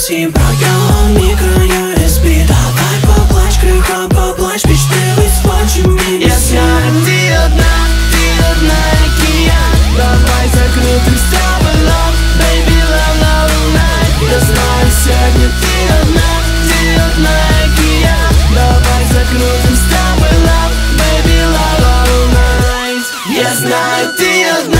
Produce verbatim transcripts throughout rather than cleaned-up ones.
восемь программ микро ю эс би. Давай поплачь, крыха, поплачь, мечты выплачем мини. Я знаю, ты одна, ты одна океан. Давай закрутим с тобой love, baby love, love night. Я знаю, сегодня ты одна, ты одна океан. Давай закрутим с тобой love, baby love, love night. Я знаю, ты одна.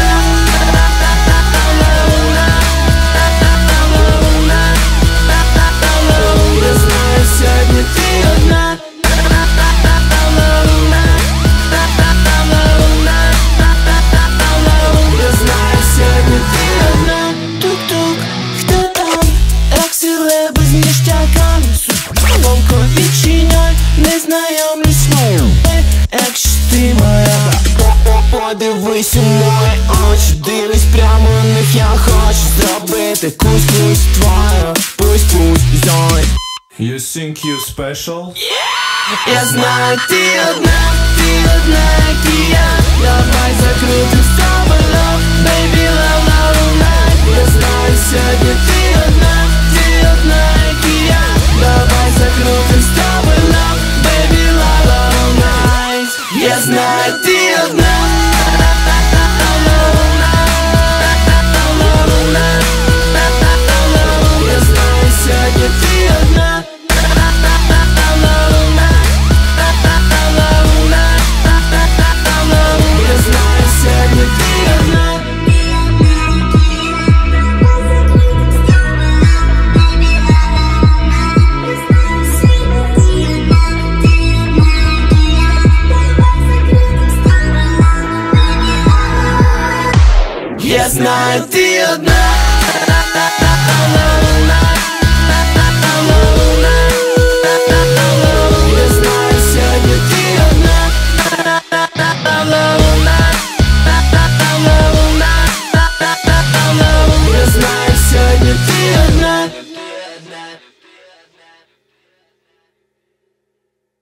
Подивись у мої очі, дивись прямо на них, я хочу зробити кусь-кусь твою, пусть-пусть зой. You think you special? Yeah! Я знаю, ты одна, ты одна океан. Давай закрутим с тобой love, baby love, love night. Я знаю, сегодня ты одна, ты одна океан. Давай закрутим с тобой love, baby love, love night. Я знаю, ты одна. Я знаю, ты одна.